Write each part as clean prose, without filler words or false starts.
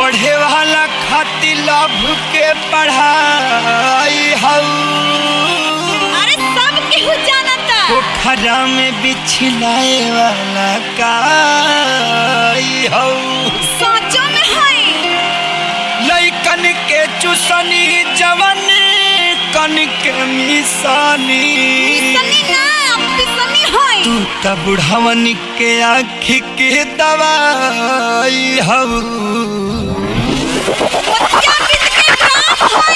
पढ़े वाला खातिर लभ के पढ़ाई हऊ। अरे सब केहू जानता। पोखरा में बिछलाए वाला काई हऊ। सोचो में है लइकन के चुसनी जवन कन के मिसानी। मिसनी ना पिसनी है। तू त बुढ़ावन के आँखी के दवाई हऊ। क्या कितने काम है।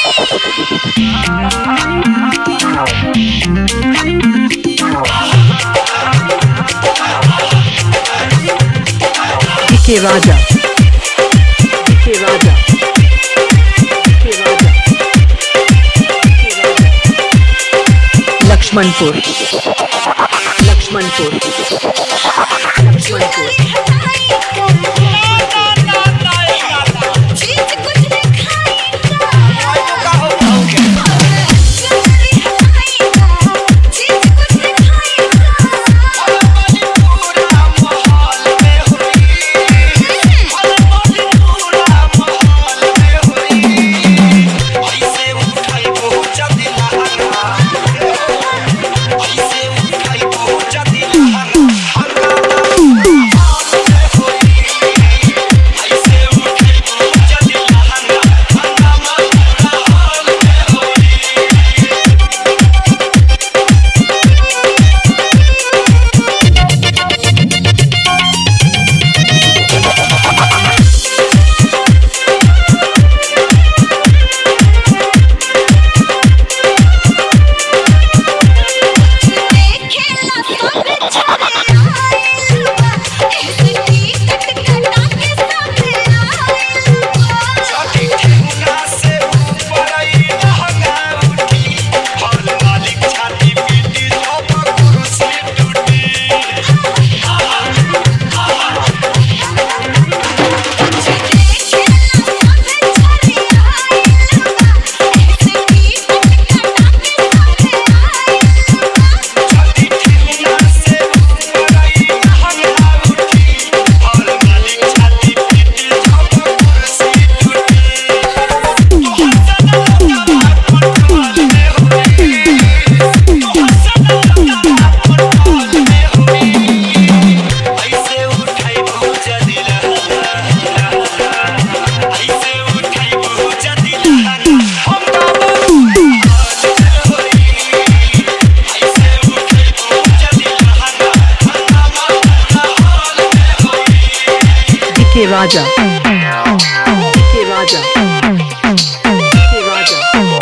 DK Raja, DK Raja, DK Raja, Lakshmanpur, Lakshmanpur, Lakshmanpur. DK Raja, DK Raja, DK Raja,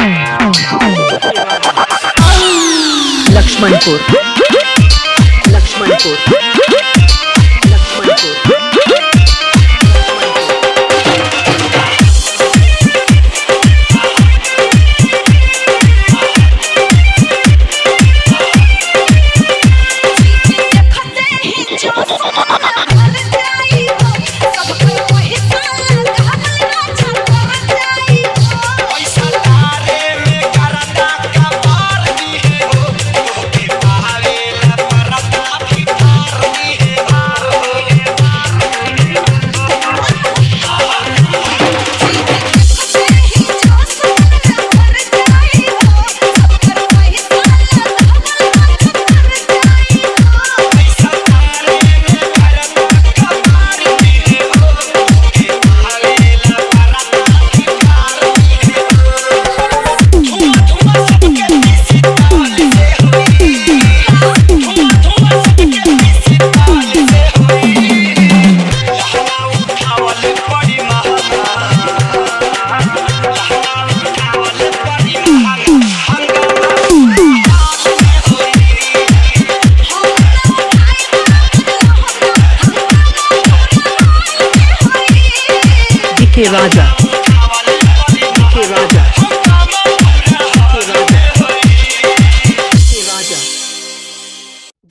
Lakshmanpur, Lakshmanpur, Lakshmanpur. DK Raja.